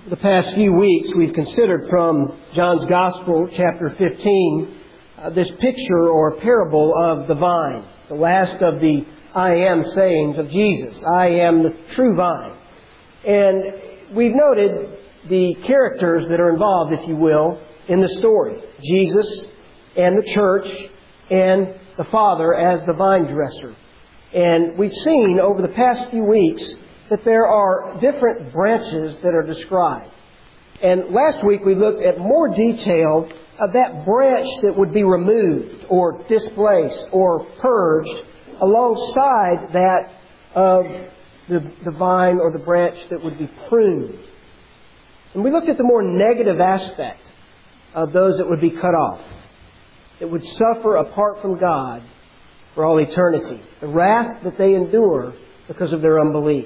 The past few weeks we've considered from John's Gospel, chapter 15, this picture or parable of the vine, the last of the I am sayings of Jesus. I am the true vine. And we've noted the characters that are involved, if you will, in the story. Jesus and the church and the Father as the vine dresser. And we've seen over the past few weeks that there are different branches that are described. And last week we looked at more detail of that branch that would be removed or displaced or purged alongside that of the vine or the branch that would be pruned. And we looked at the more negative aspect of those that would be cut off, that would suffer apart from God for all eternity. The wrath that they endure because of their unbelief.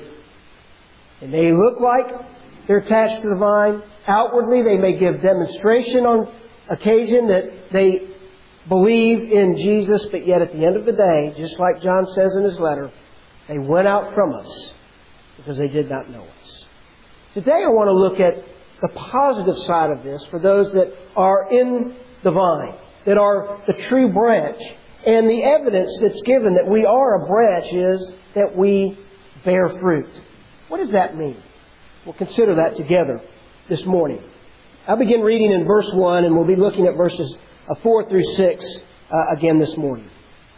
They may look like they're attached to the vine. Outwardly, they may give demonstration on occasion that they believe in Jesus, but yet at the end of the day, just like John says in his letter, they went out from us because they did not know us. Today I want to look at the positive side of this for those that are in the vine, that are the true branch. And the evidence that's given that we are a branch is that we bear fruit. What does that mean? We'll consider that together this morning. I'll begin reading in verse 1, and we'll be looking at verses 4 through 6 again this morning.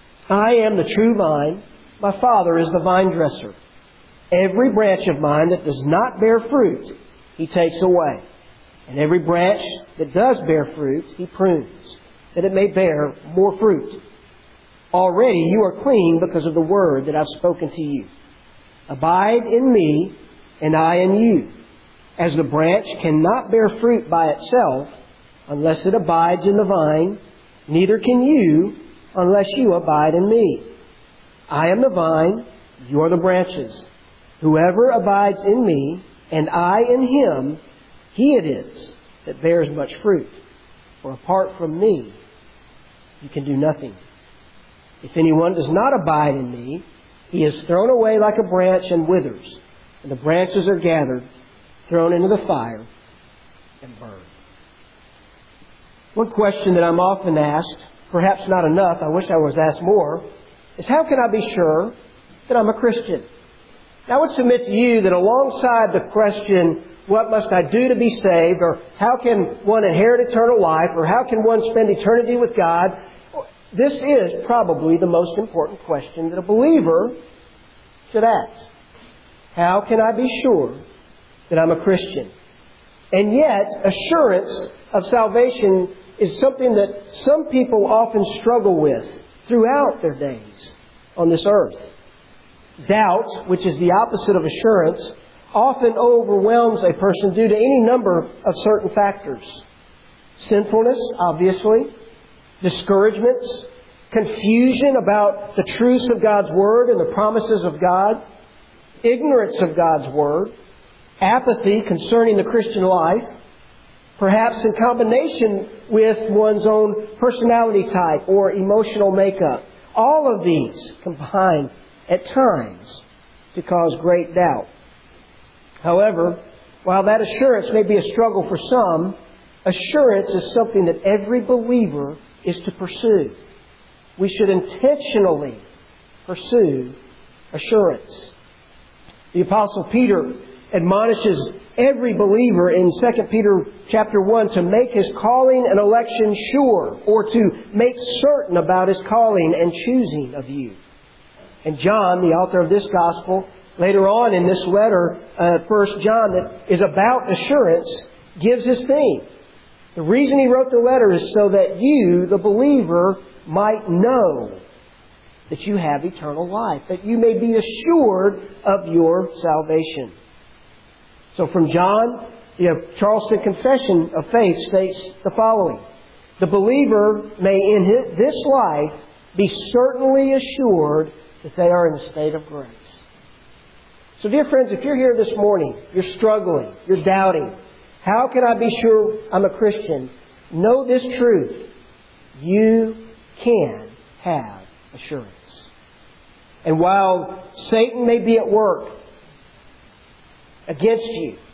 I am the true vine. My Father is the vine dresser. Every branch of mine that does not bear fruit, He takes away. And every branch that does bear fruit, He prunes, that it may bear more fruit. Already you are clean because of the word that I've spoken to you. Abide in me, and I in you. As the branch cannot bear fruit by itself unless it abides in the vine, neither can you unless you abide in me. I am the vine, you are the branches. Whoever abides in me, and I in him, he it is that bears much fruit. For apart from me, you can do nothing. If anyone does not abide in me, he is thrown away like a branch and withers, and the branches are gathered, thrown into the fire, and burned. One question that I'm often asked, perhaps not enough, I wish I was asked more, is how can I be sure that I'm a Christian? Now, I would submit to you that alongside the question, what must I do to be saved, or how can one inherit eternal life, or how can one spend eternity with God, this is probably the most important question that a believer should ask. How can I be sure that I'm a Christian? And yet, assurance of salvation is something that some people often struggle with throughout their days on this earth. Doubt, which is the opposite of assurance, often overwhelms a person due to any number of certain factors. Sinfulness, obviously. Discouragements, confusion about the truths of God's Word and the promises of God, ignorance of God's Word, apathy concerning the Christian life, perhaps in combination with one's own personality type or emotional makeup. All of these combine at times to cause great doubt. However, while that assurance may be a struggle for some, assurance is something that every believer is to pursue. We should intentionally pursue assurance. The Apostle Peter admonishes every believer in 2 Peter chapter 1 to make his calling and election sure, or to make certain about his calling and choosing of you. And John, the author of this gospel, later on in this letter, 1 John, that is about assurance, gives his theme. The reason he wrote the letter is so that you, the believer, might know that you have eternal life, that you may be assured of your salvation. So from John, the Charleston Confession of Faith states the following. The believer may in this life be certainly assured that they are in a state of grace. So dear friends, if you're here this morning, you're struggling, you're doubting, how can I be sure I'm a Christian? Know this truth. You can have assurance. And while Satan may be at work against you,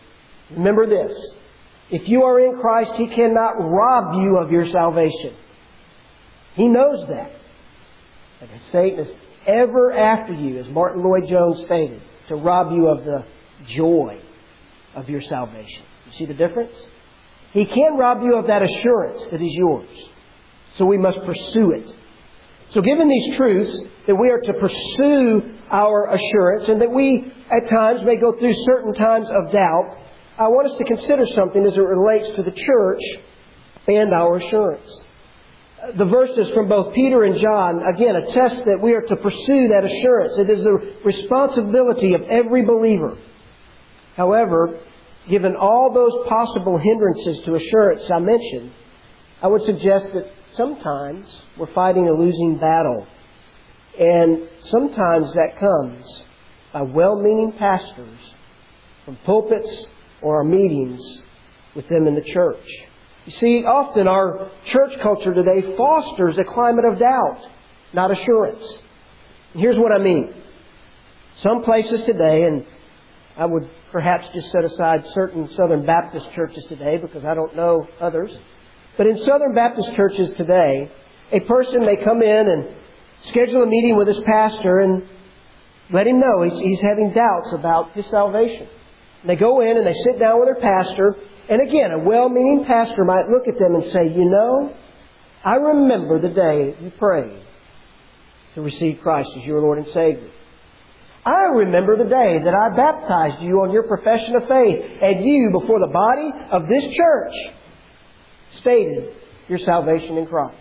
Remember this. If you are in Christ, He cannot rob you of your salvation. He knows that. And Satan is ever after you, as Martin Lloyd-Jones stated, to rob you of the joy of your salvation. You see the difference? He can rob you of that assurance that is yours. So we must pursue it. So given these truths, that we are to pursue our assurance and that we at times may go through certain times of doubt, I want us to consider something as it relates to the church and our assurance. The verses from both Peter and John, again, attest that we are to pursue that assurance. It is the responsibility of every believer. However, given all those possible hindrances to assurance I mentioned, I would suggest that sometimes we're fighting a losing battle. And sometimes that comes by well-meaning pastors from pulpits or our meetings with them in the church. You see, often our church culture today fosters a climate of doubt, not assurance. And here's what I mean. Some places today, and I would perhaps just set aside certain Southern Baptist churches today because I don't know others. But in Southern Baptist churches today, a person may come in and schedule a meeting with his pastor and let him know he's having doubts about his salvation. And they go in and they sit down with their pastor. And again, a well-meaning pastor might look at them and say, you know, I remember the day you prayed to receive Christ as your Lord and Savior. I remember the day that I baptized you on your profession of faith, and you, before the body of this church, stated your salvation in Christ.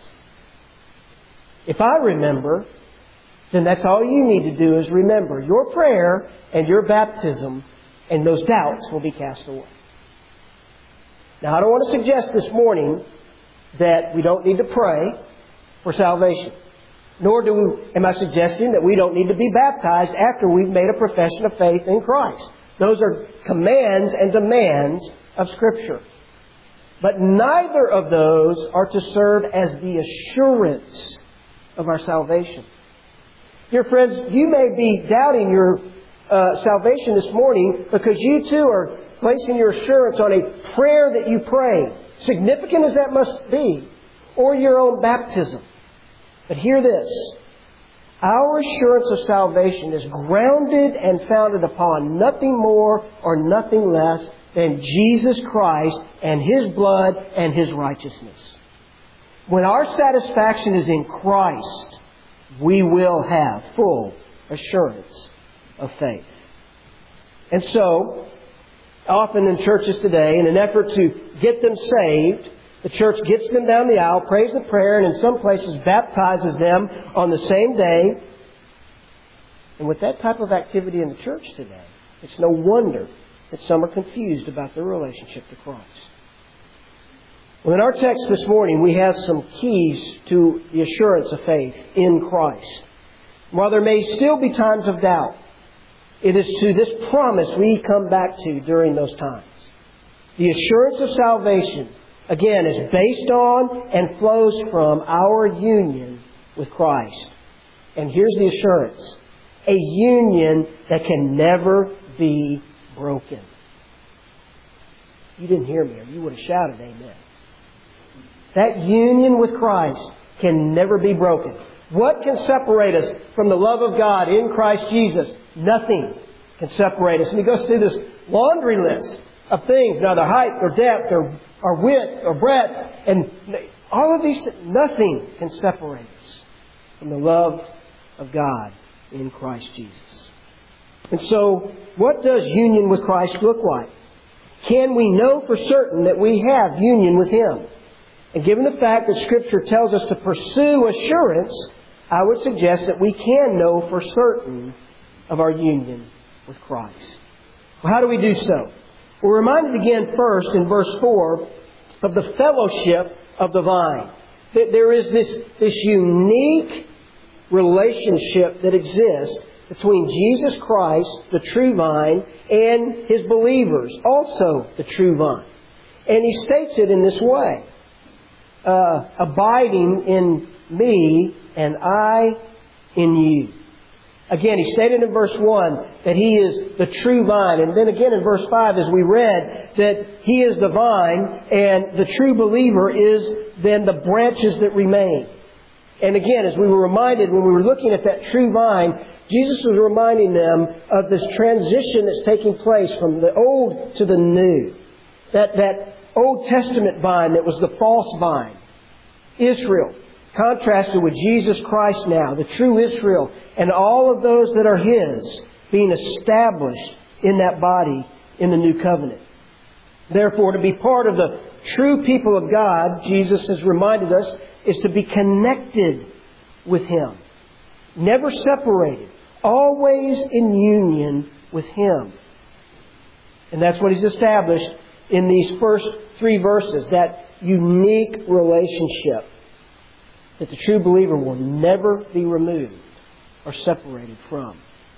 If I remember, then that's all you need to do is remember your prayer and your baptism, and those doubts will be cast away. Now, I don't want to suggest this morning that we don't need to pray for salvation. Nor am I suggesting that we don't need to be baptized after we've made a profession of faith in Christ. Those are commands and demands of Scripture. But neither of those are to serve as the assurance of our salvation. Dear friends, you may be doubting your salvation this morning because you too are placing your assurance on a prayer that you pray, significant as that must be, or your own baptism. But hear this. Our assurance of salvation is grounded and founded upon nothing more or nothing less than Jesus Christ and His blood and His righteousness. When our satisfaction is in Christ, we will have full assurance of faith. And so, often in churches today, in an effort to get them saved, the church gets them down the aisle, prays the prayer, and in some places baptizes them on the same day. And with that type of activity in the church today, it's no wonder that some are confused about their relationship to Christ. Well, in our text this morning, we have some keys to the assurance of faith in Christ. While there may still be times of doubt, it is to this promise we come back to during those times. The assurance of salvation, again, is based on and flows from our union with Christ. And here's the assurance. A union that can never be broken. You didn't hear me, or you would have shouted amen. That union with Christ can never be broken. What can separate us from the love of God in Christ Jesus? Nothing can separate us. And he goes through this laundry list of things, neither height or depth or width or breadth. And all of these, nothing can separate us from the love of God in Christ Jesus. And so, what does union with Christ look like? Can we know for certain that we have union with Him? And given the fact that Scripture tells us to pursue assurance, I would suggest that we can know for certain of our union with Christ. Well, how do we do so? We're reminded again first in verse 4 of the fellowship of the vine. That there is this unique relationship that exists between Jesus Christ, the true vine, and His believers, also the true vine. And He states it in this way. Abiding in me and I in you. Again, He stated in verse 1 that He is the true vine. And then again in verse 5, as we read, that He is the vine and the true believer is then the branches that remain. And again, as we were reminded when we were looking at that true vine, Jesus was reminding them of this transition that's taking place from the old to the new. That Old Testament vine that was the false vine, Israel, contrasted with Jesus Christ now, the true Israel, and all of those that are His being established in that body in the new covenant. Therefore, to be part of the true people of God, Jesus has reminded us, is to be connected with Him. Never separated. Always in union with Him. And that's what He's established in these first 3 verses. That unique relationship that the true believer will never be removed or separated from.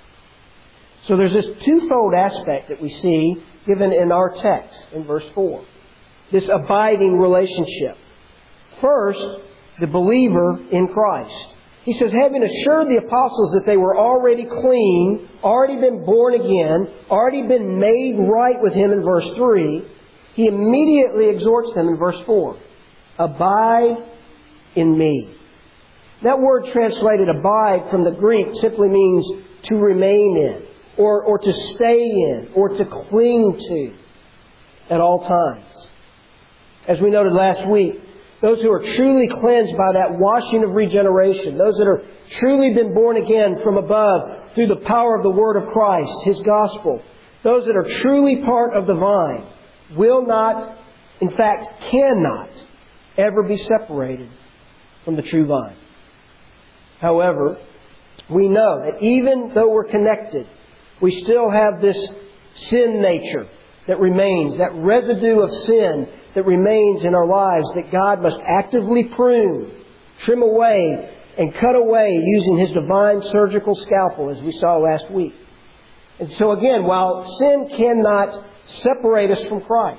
So there's this twofold aspect that we see given in our text in verse 4. This abiding relationship. First, the believer in Christ. He says, having assured the apostles that they were already clean, already been born again, already been made right with Him in verse 3, He immediately exhorts them in verse 4. Abide in me. That word translated abide from the Greek simply means to remain in, or to stay in, or to cling to at all times. As we noted last week, those who are truly cleansed by that washing of regeneration, those that are truly been born again from above through the power of the Word of Christ, His gospel, those that are truly part of the vine, will not, in fact, cannot ever be separated from the true vine. However, we know that even though we're connected, we still have this sin nature that remains, that residue of sin that remains in our lives that God must actively prune, trim away, and cut away using His divine surgical scalpel, as we saw last week. And so again, while sin cannot separate us from Christ,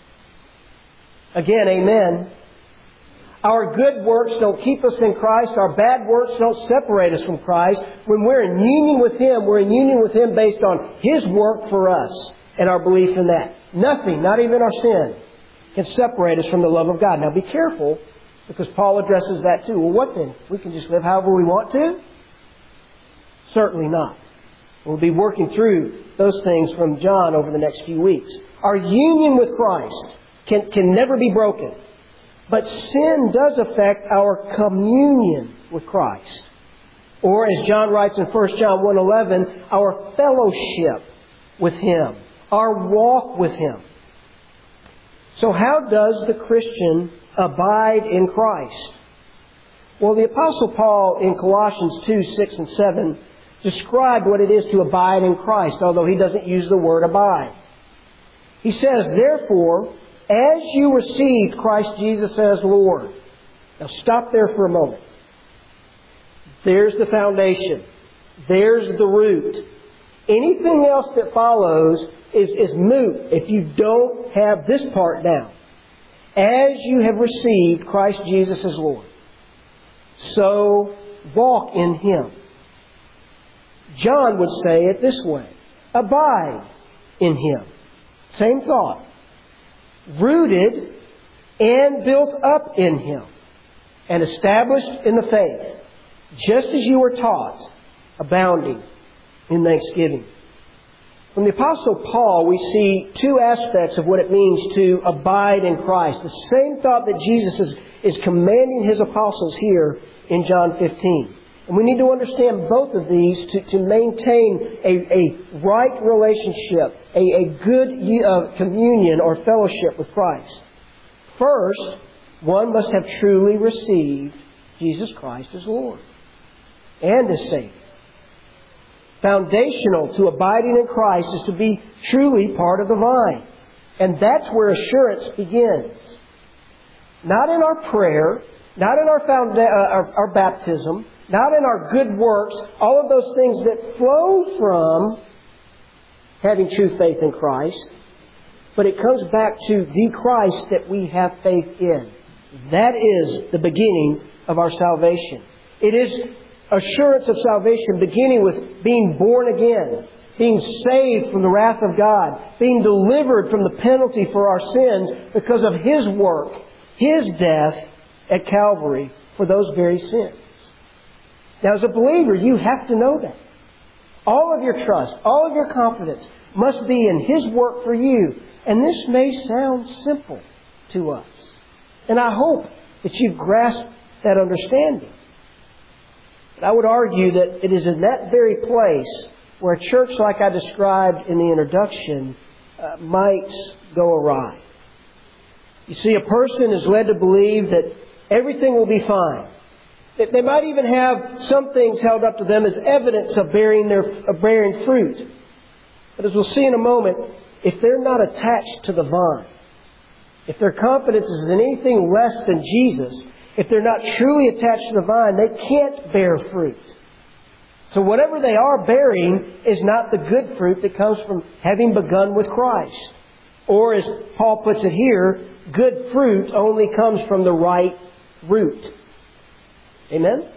again, amen, our good works don't keep us in Christ. Our bad works don't separate us from Christ. When we're in union with Him, we're in union with Him based on His work for us and our belief in that. Nothing, not even our sin, can separate us from the love of God. Now be careful, because Paul addresses that too. Well, what then? We can just live however we want to? Certainly not. We'll be working through those things from John over the next few weeks. Our union with Christ can never be broken. But sin does affect our communion with Christ. Or, as John writes in 1 John 1:11, our fellowship with Him, our walk with Him. So how does the Christian abide in Christ? Well, the Apostle Paul in Colossians 2:6 and 7 described what it is to abide in Christ, although he doesn't use the word abide. He says, therefore, as you received Christ Jesus as Lord. Now stop there for a moment. There's the foundation. There's the root. Anything else that follows is moot if you don't have this part down. As you have received Christ Jesus as Lord, so walk in Him. John would say it this way. Abide in Him. Same thought. Rooted and built up in Him, and established in the faith, just as you were taught, abounding in thanksgiving. From the Apostle Paul, we see two aspects of what it means to abide in Christ. The same thought that Jesus is commanding His apostles here in John 15. And we need to understand both of these to maintain a right relationship, a good communion or fellowship with Christ. First, one must have truly received Jesus Christ as Lord and as Savior. Foundational to abiding in Christ is to be truly part of the vine. And that's where assurance begins. Not in our prayer, not in our baptism, not in our good works, all of those things that flow from having true faith in Christ. But it comes back to the Christ that we have faith in. That is the beginning of our salvation. It is Assurance of salvation beginning with being born again, being saved from the wrath of God, being delivered from the penalty for our sins because of His work, His death at Calvary for those very sins. Now, as a believer, you have to know that. All of your trust, all of your confidence must be in His work for you. And this may sound simple to us. And I hope that you've grasped that understanding. But I would argue that it is in that very place where a church like I described in the introduction might go awry. You see, a person is led to believe that everything will be fine. That they might even have some things held up to them as evidence of bearing fruit. But as we'll see in a moment, if they're not attached to the vine, if their confidence is in anything less than Jesus, if they're not truly attached to the vine, they can't bear fruit. So whatever they are bearing is not the good fruit that comes from having begun with Christ. Or as Paul puts it here, good fruit only comes from the right root. Amen?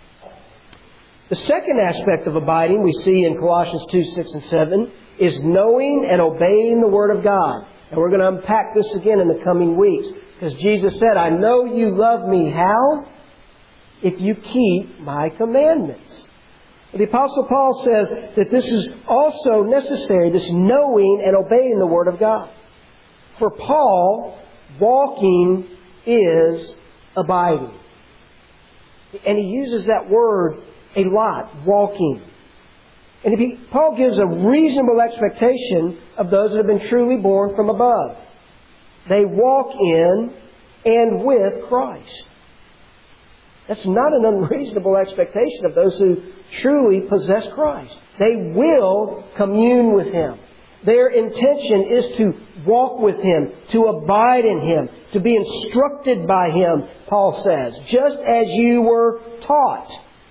The second aspect of abiding we see in Colossians 2, 6 and 7 is knowing and obeying the Word of God. And we're going to unpack this again in the coming weeks. Because Jesus said, I know you love me. How? If you keep my commandments. The Apostle Paul says that this is also necessary, this knowing and obeying the Word of God. For Paul, walking is abiding. And he uses that word a lot, walking. And Paul gives a reasonable expectation of those that have been truly born from above. They walk in and with Christ. That's not an unreasonable expectation of those who truly possess Christ. They will commune with Him. Their intention is to walk with Him, to abide in Him, to be instructed by Him, Paul says, just as you were taught.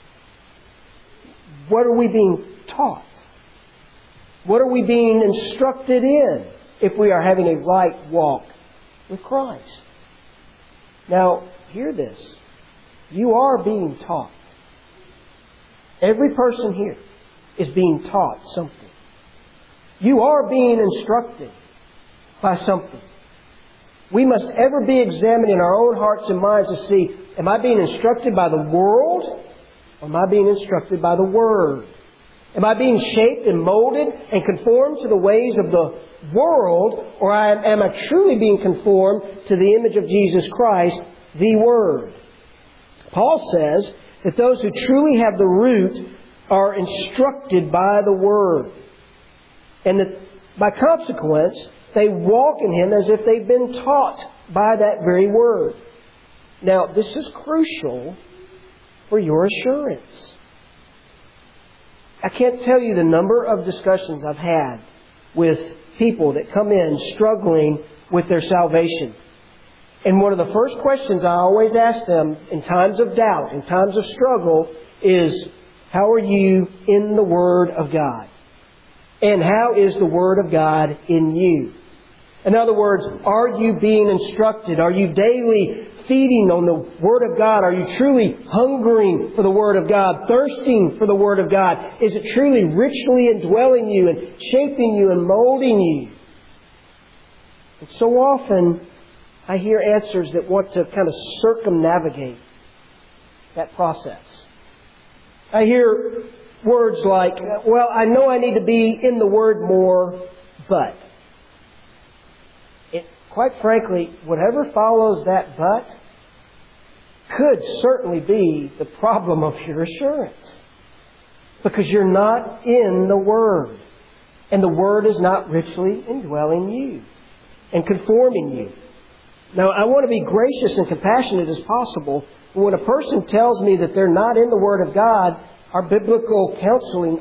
What are we being taught? What are we being instructed in if we are having a right walk with Christ? Now, hear this. You are being taught. Every person here is being taught something. You are being instructed by something. We must ever be examining our own hearts and minds to see, am I being instructed by the world? Or am I being instructed by the Word? Am I being shaped and molded and conformed to the ways of the world? Or am I truly being conformed to the image of Jesus Christ, the Word? Paul says that those who truly have the root are instructed by the Word. And that by consequence, they walk in Him as if they've been taught by that very Word. Now, this is crucial for your assurance. I can't tell you the number of discussions I've had with people that come in struggling with their salvation. And one of the first questions I always ask them in times of doubt, in times of struggle, is, how are you in the Word of God? And how is the Word of God in you? In other words, are you being instructed? Are you daily feeding on the Word of God? Are you truly hungering for the Word of God, thirsting for the Word of God? Is it truly richly indwelling you and shaping you and molding you? And so often, I hear answers that want to kind of circumnavigate that process. I hear words like, well, I know I need to be in the Word more, but. Quite frankly, whatever follows that but could certainly be the problem of your assurance. Because you're not in the Word. And the Word is not richly indwelling you and conforming you. Now, I want to be gracious and compassionate as possible. But when a person tells me that they're not in the Word of God, our biblical counseling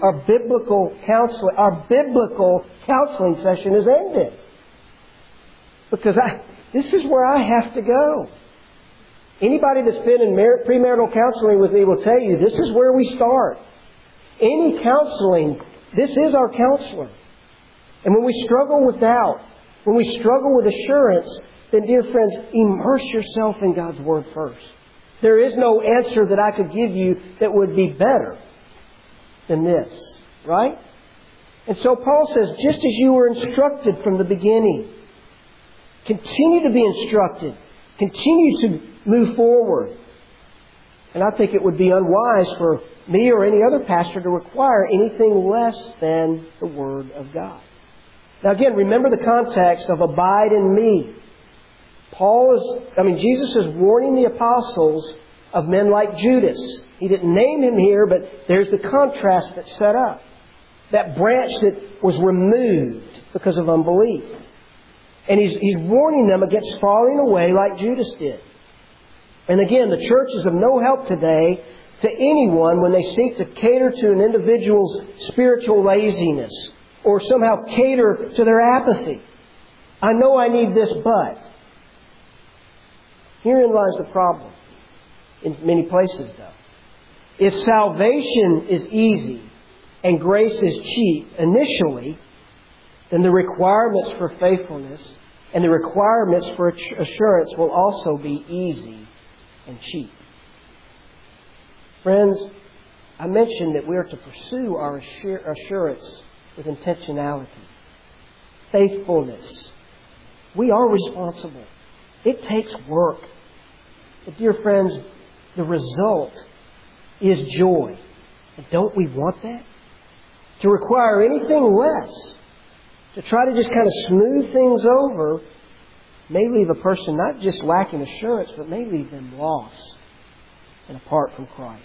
session is ended. Because this is where I have to go. Anybody that's been in premarital counseling with me will tell you this is where we start. Any counseling, this is our counselor. And when we struggle with doubt, when we struggle with assurance, then dear friends, immerse yourself in God's Word first. There is no answer that I could give you that would be better than this. Right? And so Paul says, just as you were instructed from the beginning, continue to be instructed. Continue to move forward. And I think it would be unwise for me or any other pastor to require anything less than the Word of God. Now again, remember the context of abide in me. Jesus is warning the apostles of men like Judas. He didn't name him here, but there's the contrast that's set up. That branch that was removed because of unbelief. And he's warning them against falling away like Judas did. And again, the church is of no help today to anyone when they seek to cater to an individual's spiritual laziness or somehow cater to their apathy. I know I need this, but. Herein lies the problem. In many places, though. If salvation is easy and grace is cheap initially, then the requirements for faithfulness and the requirements for assurance will also be easy and cheap. Friends, I mentioned that we are to pursue our assurance with intentionality. Faithfulness. We are responsible. It takes work. But dear friends, the result is joy. And don't we want that? To require anything less, to try to just kind of smooth things over, may leave a person not just lacking assurance, but may leave them lost and apart from Christ.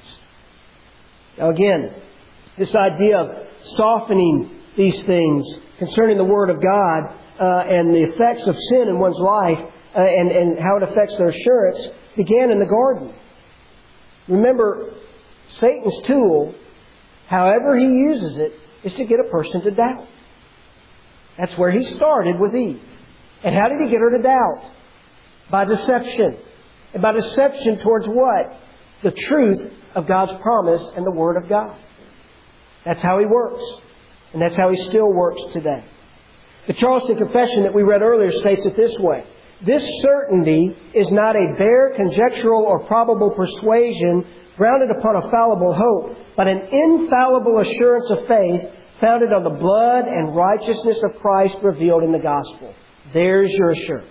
Now again, this idea of softening these things concerning the Word of God and the effects of sin in one's life and how it affects their assurance began in the garden. Remember, Satan's tool, however he uses it, is to get a person to doubt. That's where he started with Eve. And how did he get her to doubt? By deception. And by deception towards what? The truth of God's promise and the Word of God. That's how he works. And that's how he still works today. The Charleston Confession that we read earlier states it this way. This certainty is not a bare conjectural or probable persuasion grounded upon a fallible hope, but an infallible assurance of faith founded on the blood and righteousness of Christ revealed in the gospel. There's your assurance.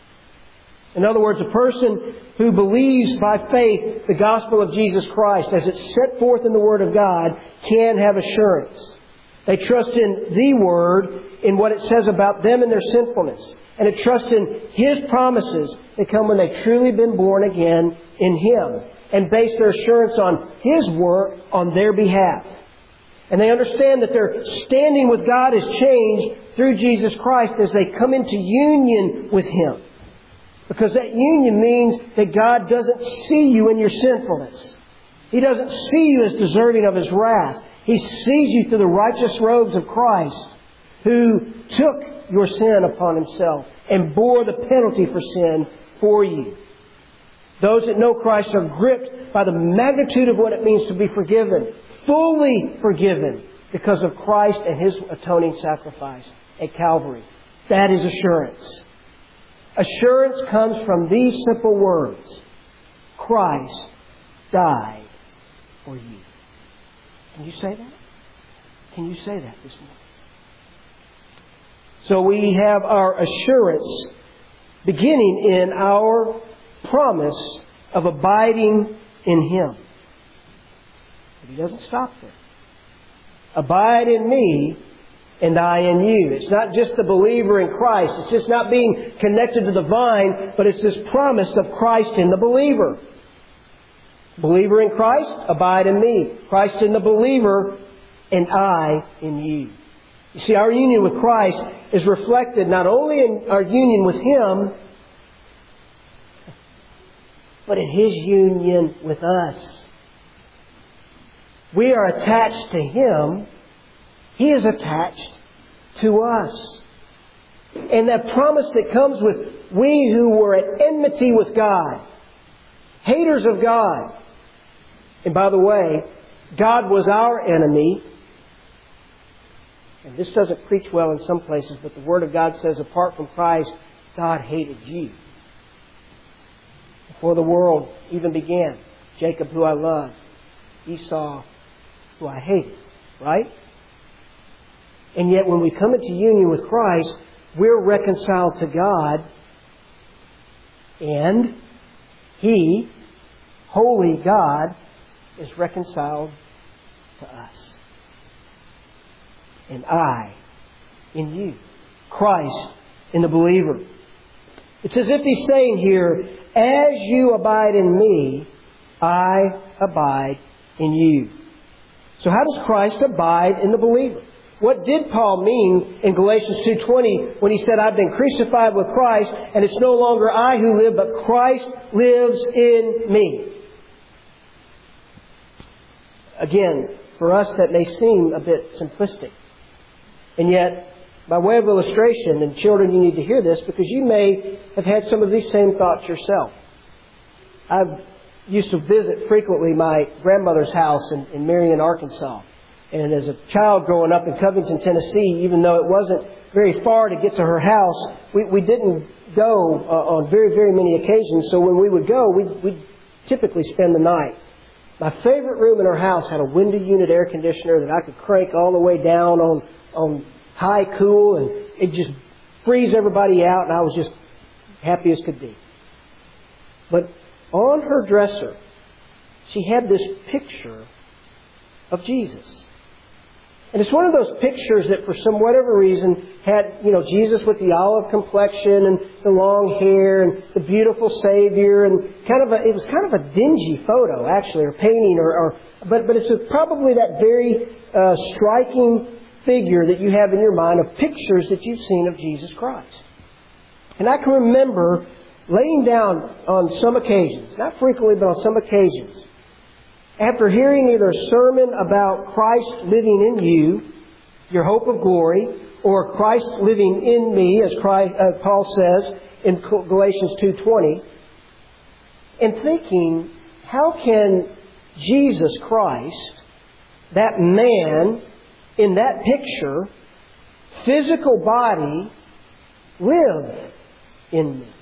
In other words, a person who believes by faith the gospel of Jesus Christ as it's set forth in the Word of God can have assurance. They trust in the Word, in what it says about them and their sinfulness. And they trust in His promises that come when they've truly been born again in Him. And base their assurance on His work on their behalf. And they understand that their standing with God is changed through Jesus Christ as they come into union with Him. Because that union means that God doesn't see you in your sinfulness. He doesn't see you as deserving of His wrath. He sees you through the righteous robes of Christ, who took your sin upon Himself and bore the penalty for sin for you. Those that know Christ are gripped by the magnitude of what it means to be forgiven, fully forgiven, because of Christ and His atoning sacrifice at Calvary. That is assurance. Assurance comes from these simple words. Christ died for you. Can you say that? Can you say that this morning? So we have our assurance beginning in our promise of abiding in Him. But He doesn't stop there. Abide in me and I in you. It's not just the believer in Christ. It's just not being connected to the vine, but it's this promise of Christ in the believer. Believer in Christ, abide in me. Christ in the believer, and I in you. You see, our union with Christ is reflected not only in our union with Him, but in His union with us. We are attached to Him. He is attached to us. And that promise that comes with we who were at enmity with God, haters of God. And by the way, God was our enemy. And this doesn't preach well in some places, but the Word of God says apart from Christ, God hated you. before the world even began. Jacob, who I love. Esau, who I hated. Right? And yet when we come into union with Christ, we're reconciled to God. And He, holy God, is reconciled to us. And I in you. Christ in the believer. It's as if He's saying here, as you abide in me, I abide in you. So how does Christ abide in the believer? What did Paul mean in Galatians 2:20 when he said, I've been crucified with Christ, and it's no longer I who live, but Christ lives in me? Again, for us that may seem a bit simplistic. And yet, by way of illustration, and children, you need to hear this because you may have had some of these same thoughts yourself. I've used to visit frequently my grandmother's house in Marion, Arkansas. And as a child growing up in Covington, Tennessee, even though it wasn't very far to get to her house, we didn't go on very, very many occasions. So when we would go, we'd typically spend the night. My favorite room in her house had a window unit air conditioner that I could crank all the way down on high cool, and it just freeze everybody out, and I was just happy as could be. But on her dresser, she had this picture of Jesus. And it's one of those pictures that for some whatever reason had, Jesus with the olive complexion and the long hair and the beautiful Savior, and it was kind of a dingy photo actually, or painting, but it's probably that very striking figure that you have in your mind of pictures that you've seen of Jesus Christ. And I can remember laying down on some occasions, not frequently, but on some occasions, after hearing either a sermon about Christ living in you, your hope of glory, or Christ living in me, as Paul says in Galatians 2:20, and thinking, how can Jesus Christ, that man in that picture, physical body, live in me?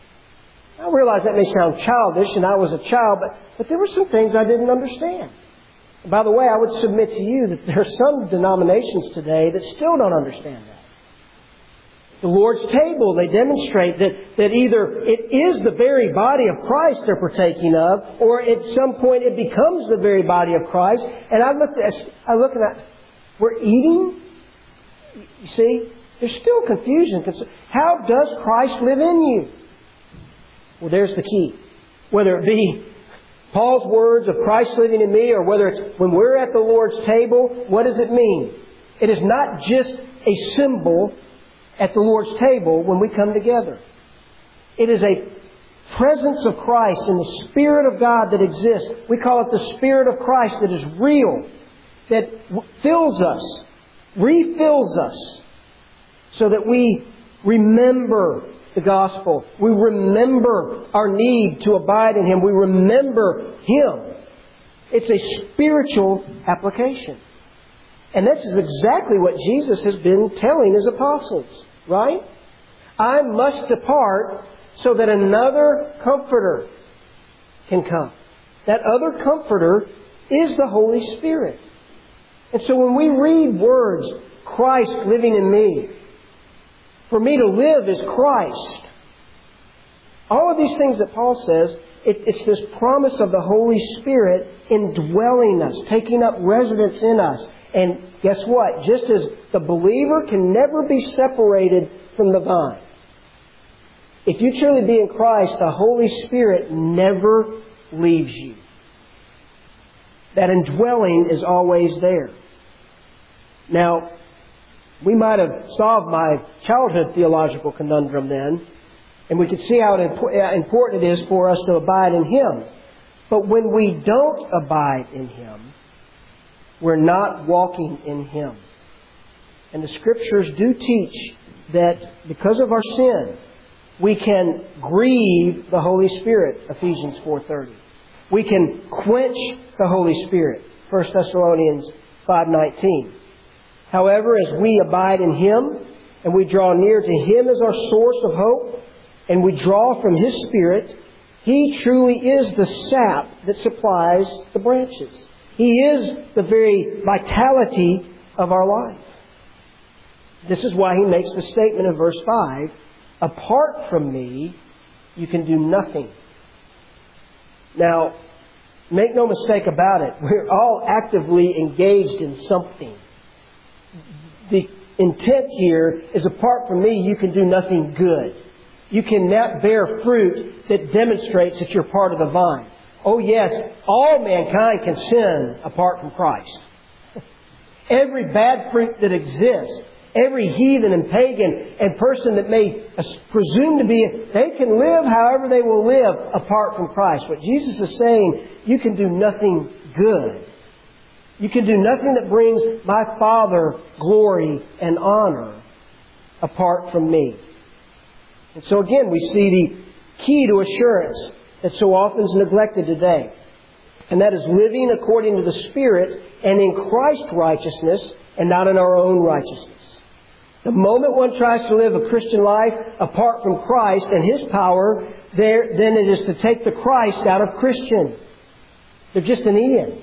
I realize that may sound childish, and I was a child, but there were some things I didn't understand. And by the way, I would submit to you that there are some denominations today that still don't understand that. The Lord's table, they demonstrate that either it is the very body of Christ they're partaking of, or at some point it becomes the very body of Christ. And I look at that, we're eating? You see, there's still confusion. How does Christ live in you? Well, there's the key. Whether it be Paul's words of Christ living in me, or whether it's when we're at the Lord's table, what does it mean? It is not just a symbol at the Lord's table when we come together. It is a presence of Christ and the Spirit of God that exists. We call it the Spirit of Christ that is real, that fills us, refills us, so that we remember the gospel. We remember our need to abide in Him. We remember Him. It's a spiritual application. And this is exactly what Jesus has been telling His apostles, right? I must depart so that another Comforter can come. That other Comforter is the Holy Spirit. And so when we read words, Christ living in me, for me to live is Christ. All of these things that Paul says, it's this promise of the Holy Spirit indwelling us, taking up residence in us. And guess what? Just as the believer can never be separated from the vine, if you truly be in Christ, the Holy Spirit never leaves you. That indwelling is always there. Now, we might have solved my childhood theological conundrum then, and we could see how important it is for us to abide in Him. But when we don't abide in Him, we're not walking in Him. And the Scriptures do teach that because of our sin, we can grieve the Holy Spirit, Ephesians 4:30. We can quench the Holy Spirit, 1 Thessalonians 5:19. However, as we abide in Him and we draw near to Him as our source of hope, and we draw from His Spirit, He truly is the sap that supplies the branches. He is the very vitality of our life. This is why He makes the statement in verse 5, apart from me, you can do nothing. Now, make no mistake about it. We're all actively engaged in something. The intent here is apart from me, you can do nothing good. You cannot bear fruit that demonstrates that you're part of the vine. Oh yes, all mankind can sin apart from Christ. Every bad fruit that exists, every heathen and pagan and person that may presume to be, they can live however they will live apart from Christ. But Jesus is saying, you can do nothing good. You can do nothing that brings my Father glory and honor apart from me. And so again, we see the key to assurance that so often is neglected today. And that is living according to the Spirit and in Christ's righteousness and not in our own righteousness. The moment one tries to live a Christian life apart from Christ and His power, then it is to take the Christ out of Christian. They're just an in.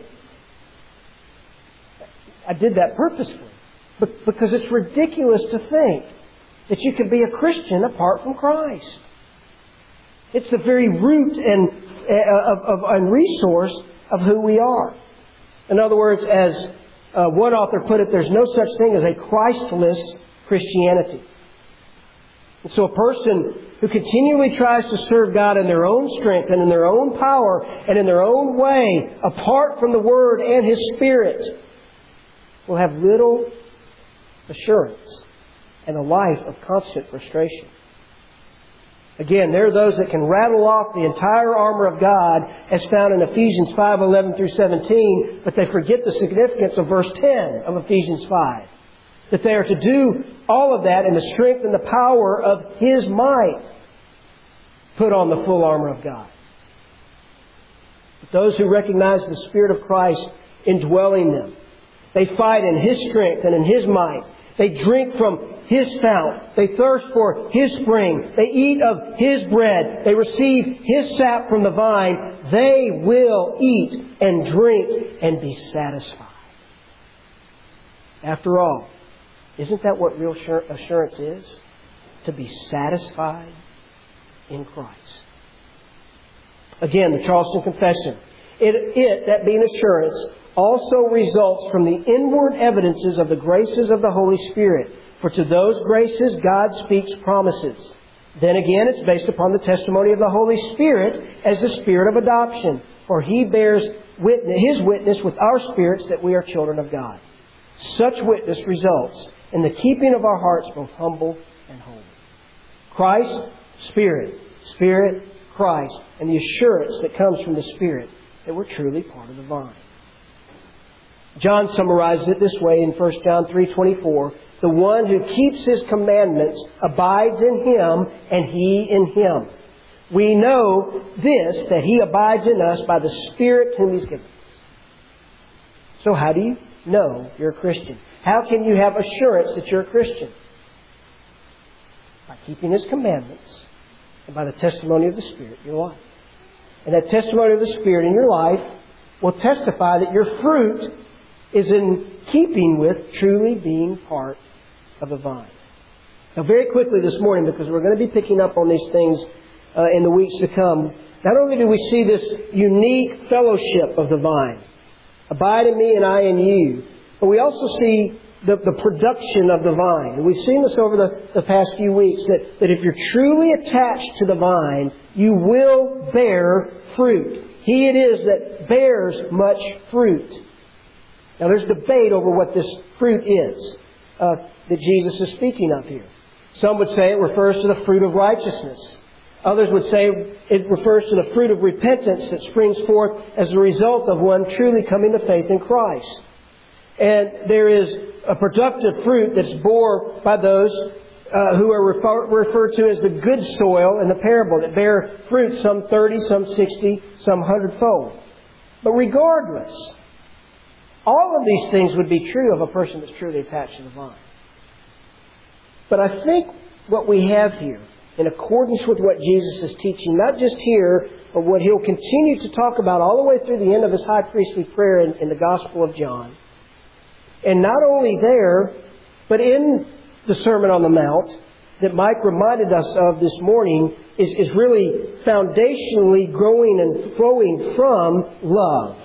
I did that purposefully. Because it's ridiculous to think that you can be a Christian apart from Christ. It's the very root and resource of who we are. In other words, as one author put it, there's no such thing as a Christless Christianity. And so a person who continually tries to serve God in their own strength and in their own power and in their own way, apart from the Word and His Spirit, will have little assurance and a life of constant frustration. Again, there are those that can rattle off the entire armor of God as found in Ephesians 5:11 through 17, but they forget the significance of verse 10 of Ephesians 5. That they are to do all of that in the strength and the power of His might. Put on the full armor of God. But those who recognize the Spirit of Christ indwelling them, they fight in His strength and in His might. They drink from His fount. They thirst for His spring. They eat of His bread. They receive His sap from the vine. They will eat and drink and be satisfied. After all, isn't that what real assurance is? To be satisfied in Christ. Again, the Charleston Confession. That being assurance, also results from the inward evidences of the graces of the Holy Spirit. For to those graces God speaks promises. Then again, it's based upon the testimony of the Holy Spirit as the Spirit of adoption. For He bears His witness with our spirits that we are children of God. Such witness results in the keeping of our hearts both humble and holy. Christ, Spirit, Spirit, Christ, and the assurance that comes from the Spirit that we're truly part of the vine. John summarizes it this way in 1 John 3:24. The one who keeps His commandments abides in Him, and He in Him. We know this, that He abides in us by the Spirit whom He's given us. So how do you know you're a Christian? How can you have assurance that you're a Christian? By keeping His commandments and by the testimony of the Spirit in your life. And that testimony of the Spirit in your life will testify that your fruit is in keeping with truly being part of the vine. Now, very quickly this morning, because we're going to be picking up on these things in the weeks to come, not only do we see this unique fellowship of the vine, abide in me and I in you, but we also see the production of the vine. And we've seen this over the past few weeks, that if you're truly attached to the vine, you will bear fruit. He it is that bears much fruit. Now there's debate over what this fruit is that Jesus is speaking of here. Some would say it refers to the fruit of righteousness. Others would say it refers to the fruit of repentance that springs forth as a result of one truly coming to faith in Christ. And there is a productive fruit that's bore by those who are referred to as the good soil in the parable, that bear fruit, some 30, some 60, some 100-fold. But regardless, all of these things would be true of a person that's truly attached to the vine. But I think what we have here in accordance with what Jesus is teaching, not just here, but what He'll continue to talk about all the way through the end of His high priestly prayer in the Gospel of John. And not only there, but in the Sermon on the Mount that Mike reminded us of this morning is really foundationally growing and flowing from love.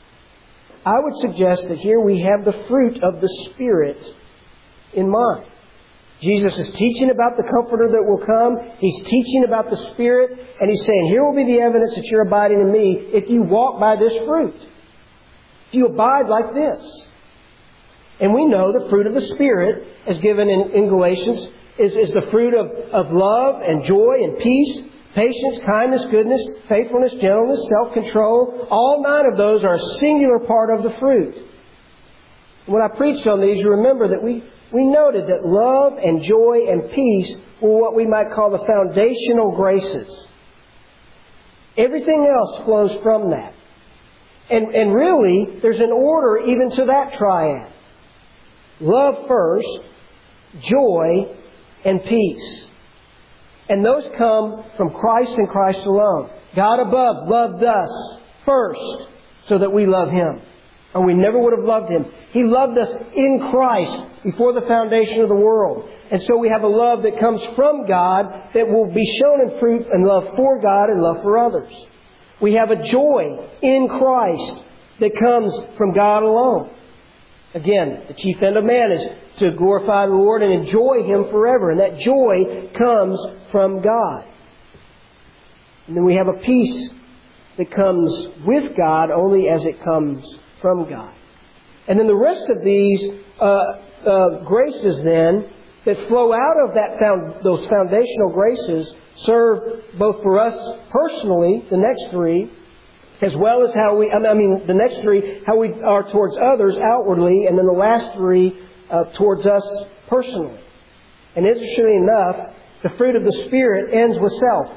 I would suggest that here we have the fruit of the Spirit in mind. Jesus is teaching about the Comforter that will come. He's teaching about the Spirit. And He's saying, here will be the evidence that you're abiding in Me if you walk by this fruit. If you abide like this. And we know the fruit of the Spirit, as given in Galatians, is the fruit of love and joy and peace, patience, kindness, goodness, faithfulness, gentleness, self-control. All 9 of those are a singular part of the fruit. When I preached on these, you remember that we noted that love and joy and peace were what we might call the foundational graces. Everything else flows from that. And really, there's an order even to that triad. Love first, joy, and peace. And those come from Christ and Christ alone. God above loved us first so that we love Him. Or we never would have loved Him. He loved us in Christ before the foundation of the world. And so we have a love that comes from God that will be shown in fruit and love for God and love for others. We have a joy in Christ that comes from God alone. Again, the chief end of man is to glorify the Lord and enjoy Him forever. And that joy comes from God. And then we have a peace that comes with God only as it comes from God. And then the rest of these graces then that flow out of those foundational graces serve both for us personally, the next 3, as well as how the next 3, how we are towards others outwardly, and then the last 3 towards us personally. And interestingly enough, the fruit of the Spirit ends with self.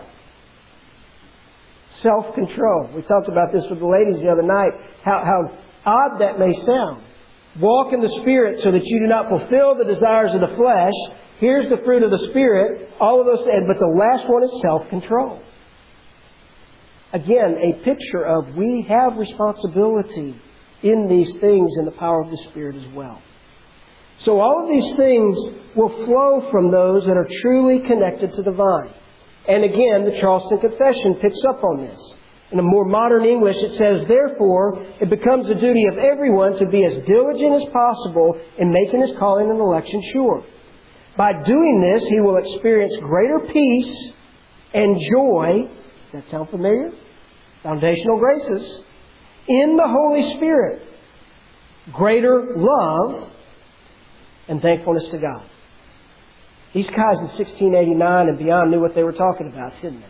Self-control. We talked about this with the ladies the other night, how odd that may sound. Walk in the Spirit so that you do not fulfill the desires of the flesh. Here's the fruit of the Spirit. All of those, but the last one is self-control. Again, a picture of we have responsibility in these things in the power of the Spirit as well. So all of these things will flow from those that are truly connected to the vine. And again, the Charleston Confession picks up on this. In a more modern English, it says, therefore, it becomes the duty of everyone to be as diligent as possible in making his calling and election sure. By doing this, he will experience greater peace and joy. Does that sound familiar? Foundational graces. In the Holy Spirit. Greater love and thankfulness to God. These guys in 1689 and beyond knew what they were talking about, didn't they?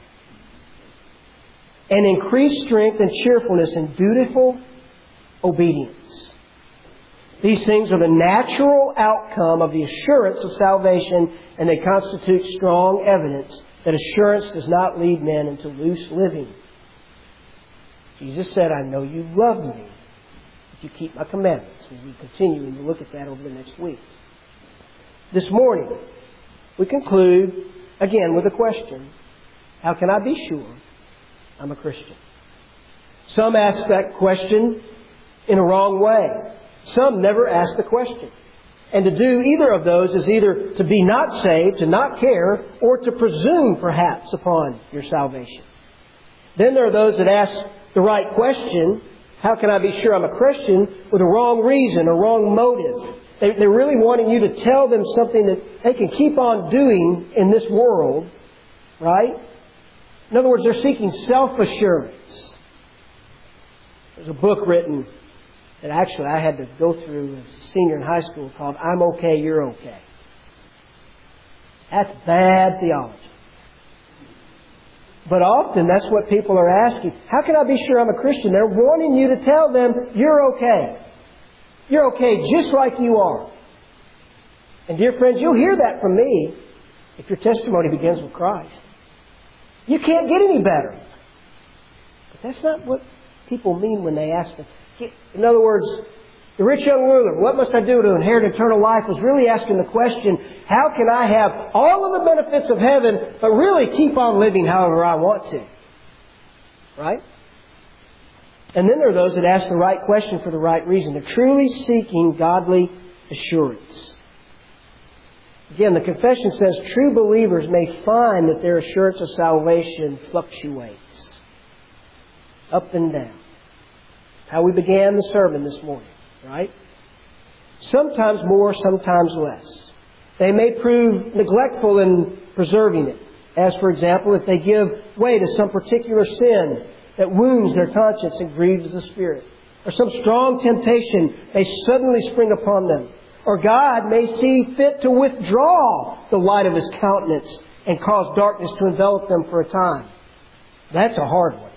And increased strength and cheerfulness in dutiful obedience. These things are the natural outcome of the assurance of salvation, and they constitute strong evidence that assurance does not lead men into loose living. Jesus said, I know you love me if you keep my commandments. And we continue to look at that over the next week. This morning, we conclude again with a question. How can I be sure I'm a Christian? Some ask that question in a wrong way. Some never ask the question. And to do either of those is either to be not saved, to not care, or to presume perhaps upon your salvation. Then there are those that ask the right question, how can I be sure I'm a Christian, with a wrong reason, a wrong motive. They're really wanting you to tell them something that they can keep on doing in this world, right? In other words, they're seeking self-assurance. There's a book written that actually I had to go through as a senior in high school called I'm Okay, You're Okay. That's bad theology. But often that's what people are asking. How can I be sure I'm a Christian? They're wanting you to tell them you're okay. You're okay just like you are. And dear friends, you'll hear that from me if your testimony begins with Christ. You can't get any better. But that's not what people mean when they ask them. In other words, the rich young ruler, what must I do to inherit eternal life, was really asking the question, How can I have all of the benefits of heaven, but really keep on living however I want to? Right? And then there are those that ask the right question for the right reason. They're truly seeking godly assurance. Again, the confession says true believers may find that their assurance of salvation fluctuates up and down. That's how we began the sermon this morning, right? Sometimes more, sometimes less. They may prove neglectful in preserving it. As, for example, if they give way to some particular sin that wounds their conscience and grieves the Spirit. Or some strong temptation may suddenly spring upon them. Or God may see fit to withdraw the light of His countenance and cause darkness to envelop them for a time. That's a hard one.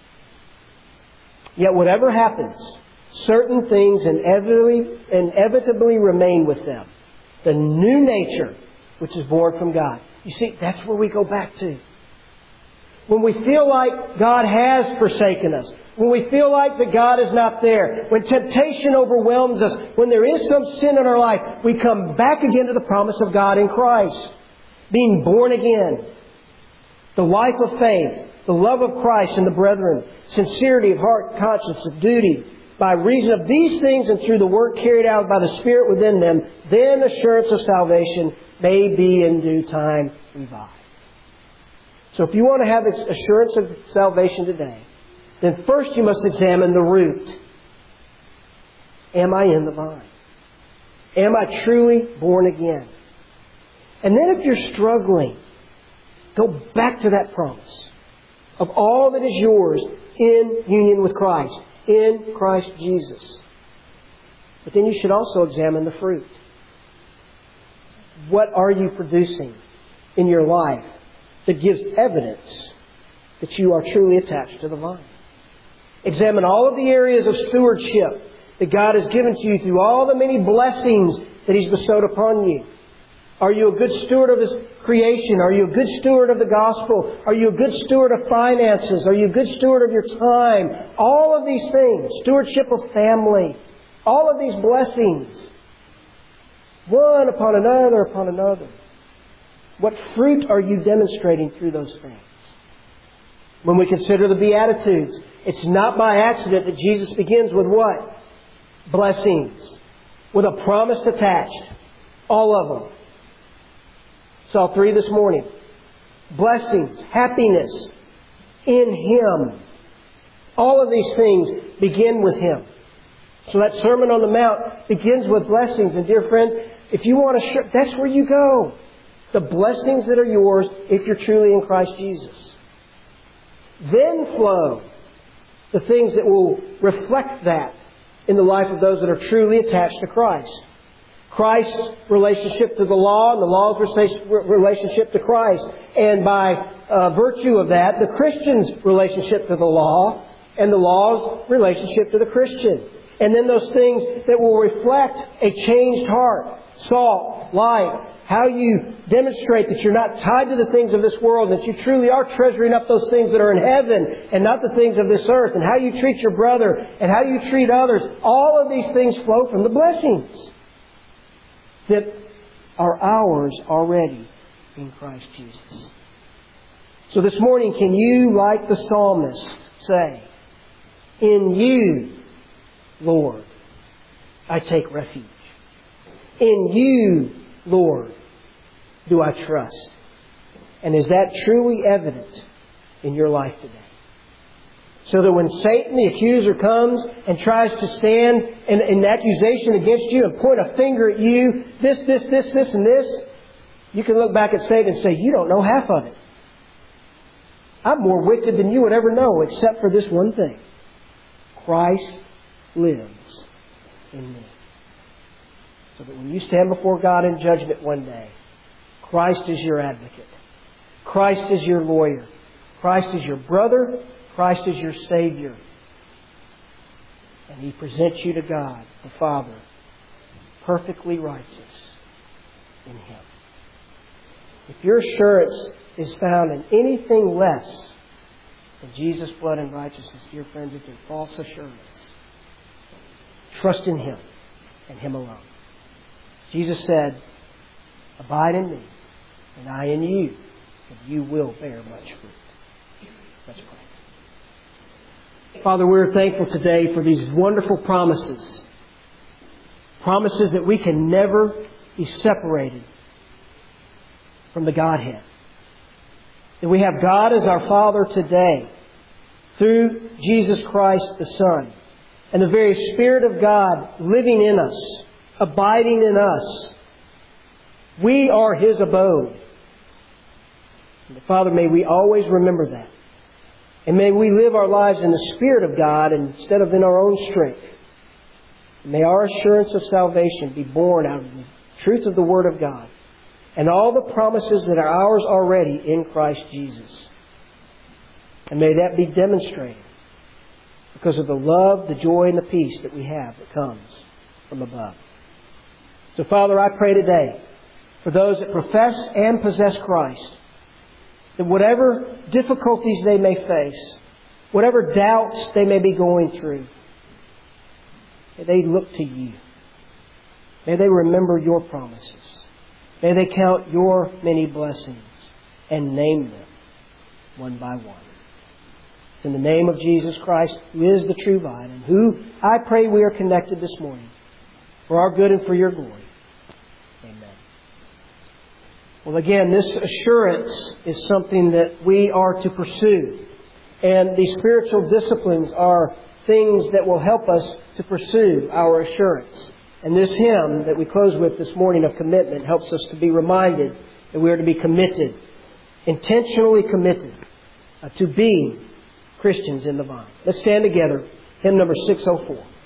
Yet whatever happens, certain things inevitably remain with them. The new nature which is born from God. You see, that's where we go back to. When we feel like God has forsaken us, when we feel like that God is not there, when temptation overwhelms us, when there is some sin in our life, we come back again to the promise of God in Christ. Being born again. The life of faith, the love of Christ and the brethren, sincerity of heart, conscience, of duty. By reason of these things and through the work carried out by the Spirit within them, then assurance of salvation may be in due time revived. So if you want to have assurance of salvation today, then first you must examine the root. Am I in the vine? Am I truly born again? And then if you're struggling, go back to that promise of all that is yours in union with Christ, in Christ Jesus. But then you should also examine the fruit. What are you producing in your life that gives evidence that you are truly attached to the vine? Examine all of the areas of stewardship that God has given to you through all the many blessings that He's bestowed upon you. Are you a good steward of His creation? Are you a good steward of the gospel? Are you a good steward of finances? Are you a good steward of your time? All of these things. Stewardship of family. All of these blessings. One upon another upon another. What fruit are you demonstrating through those things? When we consider the Beatitudes, it's not by accident that Jesus begins with what? Blessings. With a promise attached. All of them. Saw 3 this morning. Blessings, happiness in Him. All of these things begin with Him. So that Sermon on the Mount begins with blessings. And dear friends, if you want to, that's where you go. The blessings that are yours if you're truly in Christ Jesus. Then flow the things that will reflect that in the life of those that are truly attached to Christ. Christ's relationship to the law and the law's relationship to Christ. And by virtue of that, the Christian's relationship to the law and the law's relationship to the Christian. And then those things that will reflect a changed heart, salt, light, how you demonstrate that you're not tied to the things of this world, that you truly are treasuring up those things that are in heaven and not the things of this earth, and how you treat your brother and how you treat others. All of these things flow from the blessings that are ours already in Christ Jesus. So this morning, can you, like the psalmist, say, "In You, Lord, I take refuge. In You, Lord, do I trust." And is that truly evident in your life today? So that when Satan, the accuser, comes and tries to stand in accusation against you and point a finger at you, this, and this, you can look back at Satan and say, "You don't know half of it. I'm more wicked than you would ever know, except for this one thing. Christ lives in me." So that when you stand before God in judgment one day, Christ is your advocate. Christ is your lawyer. Christ is your brother. Christ is your Savior. And He presents you to God, the Father, perfectly righteous in Him. If your assurance is found in anything less than Jesus' blood and righteousness, dear friends, it's a false assurance. Trust in Him and Him alone. Jesus said, Abide in me, and I in you, and you will bear much fruit. Let's pray. Father, we're thankful today for these wonderful promises. Promises that we can never be separated from the Godhead. That we have God as our Father today through Jesus Christ the Son. And the very Spirit of God living in us, abiding in us. We are His abode. And Father, may we always remember that. And may we live our lives in the Spirit of God instead of in our own strength. And may our assurance of salvation be born out of the truth of the Word of God and all the promises that are ours already in Christ Jesus. And may that be demonstrated because of the love, the joy, and the peace that we have that comes from above. So, Father, I pray today for those that profess and possess Christ, that whatever difficulties they may face, whatever doubts they may be going through, may they look to you. May they remember your promises. May they count your many blessings and name them one by one. It's in the name of Jesus Christ, who is the true vine, and who I pray we are connected this morning for our good and for your glory. Amen. Well, again, this assurance is something that we are to pursue. And these spiritual disciplines are things that will help us to pursue our assurance. And this hymn that we close with this morning of commitment helps us to be reminded that we are to be committed, intentionally committed to being Christians in the vine. Let's stand together. Hymn number 604.